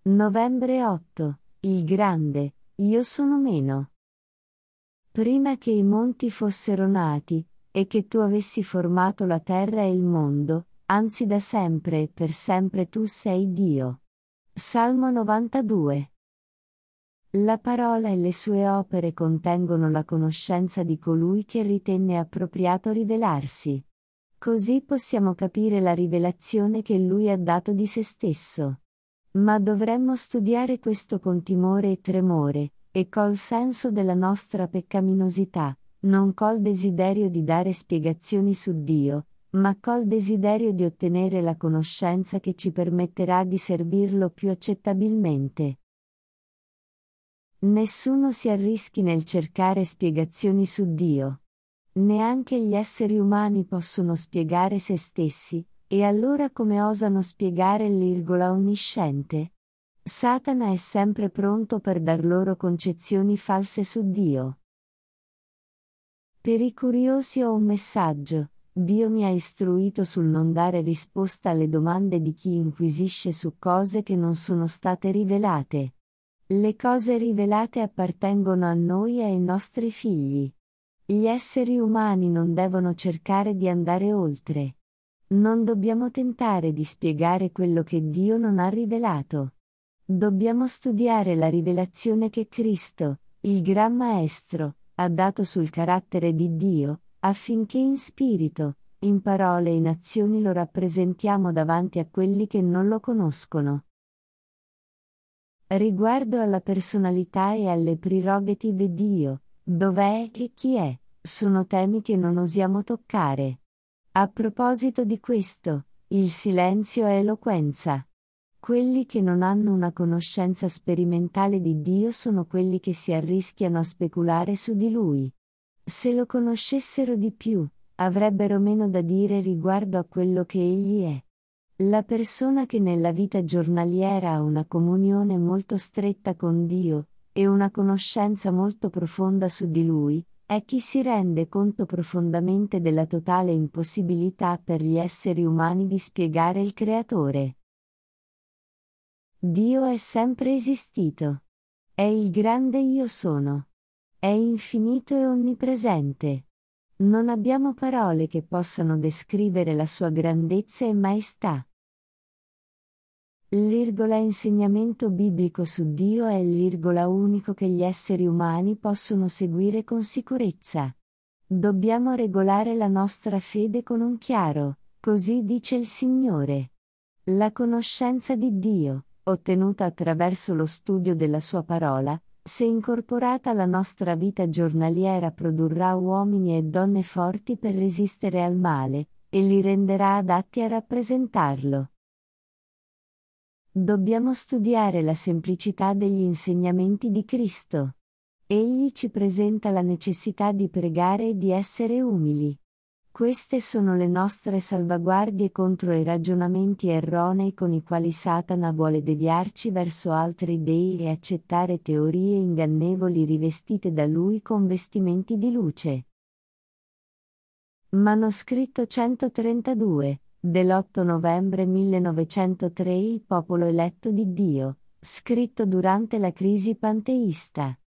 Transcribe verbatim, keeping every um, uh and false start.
Novembre otto. Il grande, io sono meno. Prima che i monti fossero nati, e che tu avessi formato la terra e il mondo, anzi da sempre e per sempre tu sei Dio. Salmo novantadue. La parola e le sue opere contengono la conoscenza di colui che ritenne appropriato rivelarsi. Così possiamo capire la rivelazione che lui ha dato di se stesso. Ma dovremmo studiare questo con timore e tremore, e col senso della nostra peccaminosità, non col desiderio di dare spiegazioni su Dio, ma col desiderio di ottenere la conoscenza che ci permetterà di servirlo più accettabilmente. Nessuno si arrischi nel cercare spiegazioni su Dio. Neanche gli esseri umani possono spiegare se stessi, e allora come osano spiegare l'Irgola onnisciente? Satana è sempre pronto per dar loro concezioni false su Dio. Per i curiosi ho un messaggio: Dio mi ha istruito sul non dare risposta alle domande di chi inquisisce su cose che non sono state rivelate. Le cose rivelate appartengono a noi e ai nostri figli. Gli esseri umani non devono cercare di andare oltre. Non dobbiamo tentare di spiegare quello che Dio non ha rivelato. Dobbiamo studiare la rivelazione che Cristo, il Gran Maestro, ha dato sul carattere di Dio, affinché in spirito, in parole e in azioni lo rappresentiamo davanti a quelli che non lo conoscono. Riguardo alla personalità e alle prerogative di Dio, dov'è e chi è, sono temi che non osiamo toccare. A proposito di questo, il silenzio è eloquenza. Quelli che non hanno una conoscenza sperimentale di Dio sono quelli che si arrischiano a speculare su di Lui. Se lo conoscessero di più, avrebbero meno da dire riguardo a quello che Egli è. La persona che nella vita giornaliera ha una comunione molto stretta con Dio, e una conoscenza molto profonda su di Lui, è chi si rende conto profondamente della totale impossibilità per gli esseri umani di spiegare il Creatore. Dio è sempre esistito. È il grande Io sono. È infinito e onnipresente. Non abbiamo parole che possano descrivere la sua grandezza e maestà. L'irgola insegnamento biblico su Dio è l'irgola unico che gli esseri umani possono seguire con sicurezza. Dobbiamo regolare la nostra fede con un chiaro, così dice il Signore. La conoscenza di Dio, ottenuta attraverso lo studio della sua parola, se incorporata alla nostra vita giornaliera produrrà uomini e donne forti per resistere al male, e li renderà adatti a rappresentarlo. Dobbiamo studiare la semplicità degli insegnamenti di Cristo. Egli ci presenta la necessità di pregare e di essere umili. Queste sono le nostre salvaguardie contro i ragionamenti erronei con i quali Satana vuole deviarci verso altri dei e accettare teorie ingannevoli rivestite da lui con vestimenti di luce. Manoscritto centotrentadue, dell'otto novembre millenovecentotre. Il popolo eletto di Dio, scritto durante la crisi panteista.